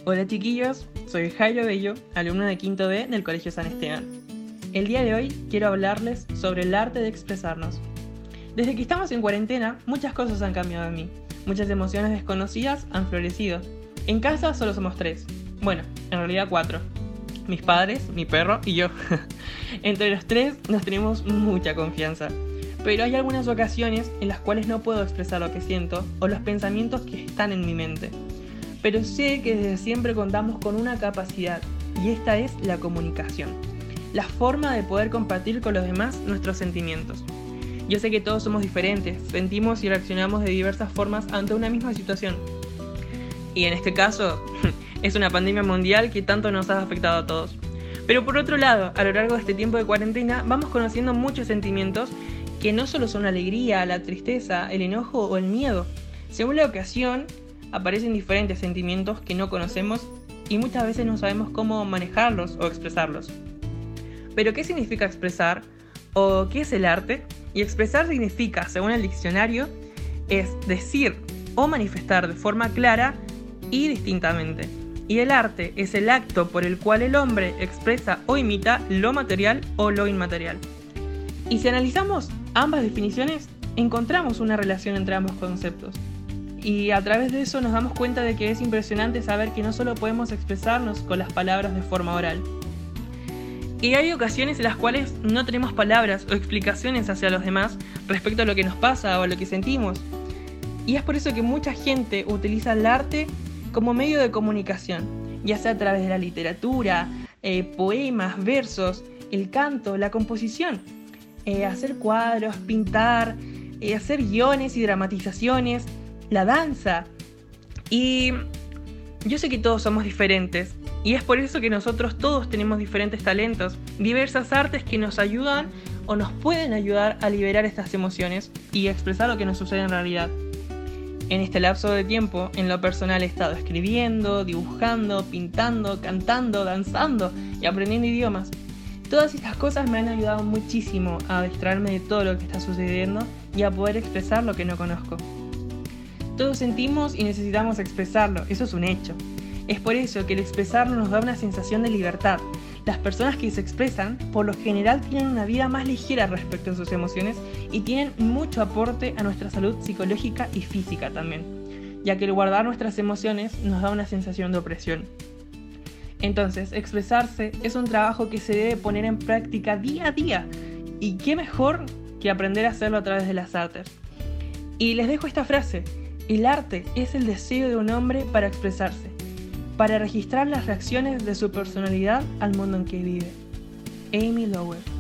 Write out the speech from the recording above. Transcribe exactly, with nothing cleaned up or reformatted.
Hola chiquillos, soy Jairo Bello, alumno de quinto B del Colegio San Esteban. El día de hoy quiero hablarles sobre el arte de expresarnos. Desde que estamos en cuarentena, muchas cosas han cambiado en mí. Muchas emociones desconocidas han florecido. En casa solo somos tres. Bueno, en realidad cuatro. Mis padres, mi perro y yo. Entre los tres nos tenemos mucha confianza. Pero hay algunas ocasiones en las cuales no puedo expresar lo que siento o los pensamientos que están en mi mente. Pero sé que desde siempre contamos con una capacidad, y esta es la comunicación. La forma de poder compartir con los demás nuestros sentimientos. Yo sé que todos somos diferentes, sentimos y reaccionamos de diversas formas ante una misma situación. Y en este caso, es una pandemia mundial que tanto nos ha afectado a todos. Pero por otro lado, a lo largo de este tiempo de cuarentena, vamos conociendo muchos sentimientos que no solo son la alegría, la tristeza, el enojo o el miedo. Según la ocasión, aparecen diferentes sentimientos que no conocemos y muchas veces no sabemos cómo manejarlos o expresarlos. ¿Pero qué significa expresar? ¿O qué es el arte? Y expresar significa, según el diccionario, es decir o manifestar de forma clara y distintamente. Y el arte es el acto por el cual el hombre expresa o imita lo material o lo inmaterial. Y si analizamos ambas definiciones, encontramos una relación entre ambos conceptos. Y a través de eso nos damos cuenta de que es impresionante saber que no solo podemos expresarnos con las palabras de forma oral. Y hay ocasiones en las cuales no tenemos palabras o explicaciones hacia los demás respecto a lo que nos pasa o a lo que sentimos. Y es por eso que mucha gente utiliza el arte como medio de comunicación, ya sea a través de la literatura, eh, poemas, versos, el canto, la composición, eh, hacer cuadros, pintar, eh, hacer guiones y dramatizaciones, la danza. Y yo sé que todos somos diferentes y es por eso que nosotros todos tenemos diferentes talentos, diversas artes que nos ayudan o nos pueden ayudar a liberar estas emociones y expresar lo que nos sucede en realidad. En este lapso de tiempo, en lo personal he estado escribiendo, dibujando, pintando, cantando, danzando y aprendiendo idiomas. Todas estas cosas me han ayudado muchísimo a distraerme de todo lo que está sucediendo y a poder expresar lo que no conozco. Todos sentimos y necesitamos expresarlo, eso es un hecho. Es por eso que el expresarlo nos da una sensación de libertad. Las personas que se expresan, por lo general, tienen una vida más ligera respecto a sus emociones y tienen mucho aporte a nuestra salud psicológica y física también, ya que el guardar nuestras emociones nos da una sensación de opresión. Entonces, expresarse es un trabajo que se debe poner en práctica día a día, y qué mejor que aprender a hacerlo a través de las artes. Y les dejo esta frase: el arte es el deseo de un hombre para expresarse, para registrar las reacciones de su personalidad al mundo en que vive. Amy Lowell.